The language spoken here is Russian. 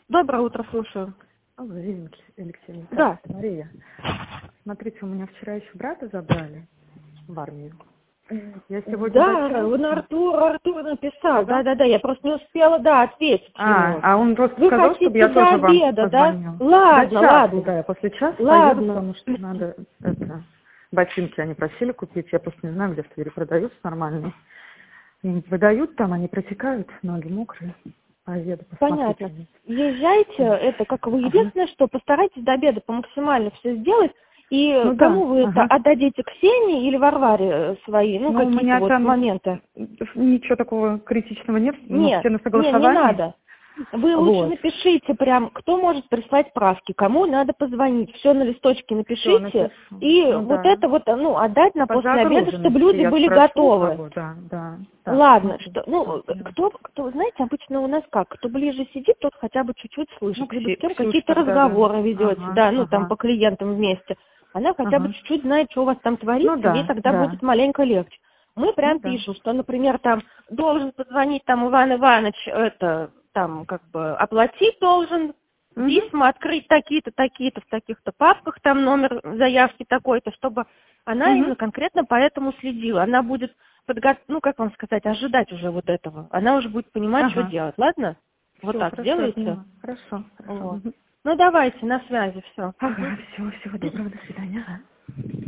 Доброе утро, слушаю. Алло, Ирина Алексеевна. Да. Мария. Смотрите, у меня вчера еще брата забрали в армию. Я сегодня Да, он Артур написал. Да, я просто не успела, ответить ему. А он просто Вы сказал, хотите чтобы я до тоже обеда, вам да? позвонила. Ладно, До часу, ладно. да, я после часа Ладно. поеду, потому что надо ботинки они просили купить. Я просто не знаю, где в Твери продаются нормальные. Им выдают там, они протекают, ноги мокрые. Поеду, посмотрю. Понятно. Езжайте, это как вы. Единственное, что постарайтесь до обеда по максимально все сделать. И кому вы это отдадите, Ксении или Варваре свои, какие-то вот моменты? Ничего такого критичного нет, Нет, все на согласовании. не надо. Вы лучше напишите прям, кто может прислать справки, кому надо позвонить. Все на листочке напишите. И это отдать на после обеда, чтобы люди были готовы. Ладно, кто, знаете, обычно у нас как, кто ближе сидит, тот хотя бы чуть-чуть слышит, либо с кем какие-то разговоры ведете, там по клиентам вместе. Она хотя бы чуть-чуть знает, что у вас там творится, ей тогда будет маленько легче. Мы прям пишем, что, например, там должен позвонить там Иван Иванович, оплатить должен, письма открыть такие-то, в таких-то папках, там номер заявки такой-то, чтобы она именно конкретно по этому следила. Она будет ожидать уже вот этого. Она уже будет понимать, что делать. Ладно? Вот так сделайте. Хорошо. Вот. Ну, давайте, на связи, все. Всего доброго, до свидания.